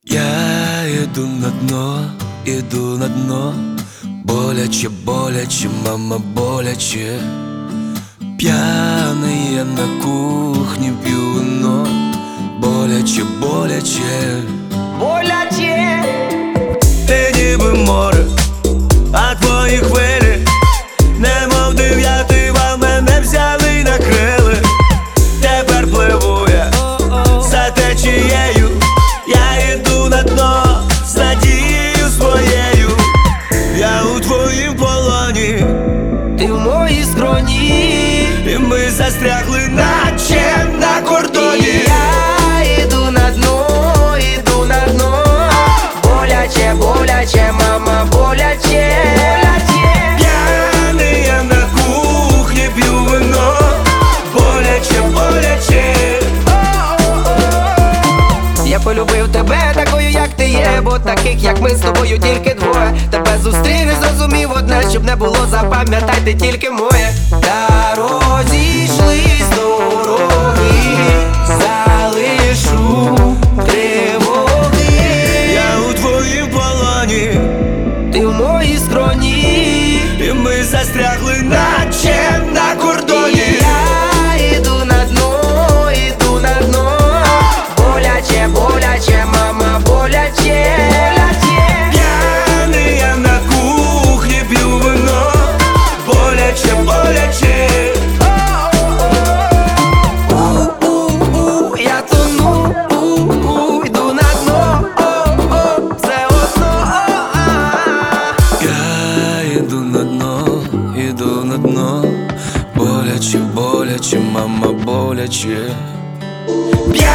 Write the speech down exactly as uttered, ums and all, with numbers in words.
Я иду на дно, иду на дно. Боляче, боляче, мама, боляче. Пьяный я на кухне пью вино. Боляче, боляче, боляче. Ти ніби море, а твої хвилі, немов дев'ятий вал, мене взяли й накрили. Тепер пливу я за течією. Я йду на дно з надією своєю. Я у твоїм полоні, Ти в моїй скроні, і ми застрягли, наче на кордоні. і я іду на дно, іду на дно. Боляче, боляче, мама, боляче, боляче. П'яний я на кухні п'ю вино. Боляче, боляче. Я полюбив тебе такою, як ти є, бо таких, як ми з тобою, тільки двоє. Тебе зустрів і зрозумів одне, щоб не було, запам'ятай, ти тільки моє. Та розійшлись дороги, залишу тривоги. Я у твоїм полоні, Ти в моїй скроні, і ми застрягли, наче на кордоні. і я іду на дно, іду на дно. Боляче, боляче, мама, боляче, боляче. П'яний я на кухні п'ю вино. Боляче, боляче. У-у-у, я тону, у-у, йду на дно, о-о, все одно, о-а. Я іду на дно, іду на дно. Боляче, боляче, мама, боляче. П'яний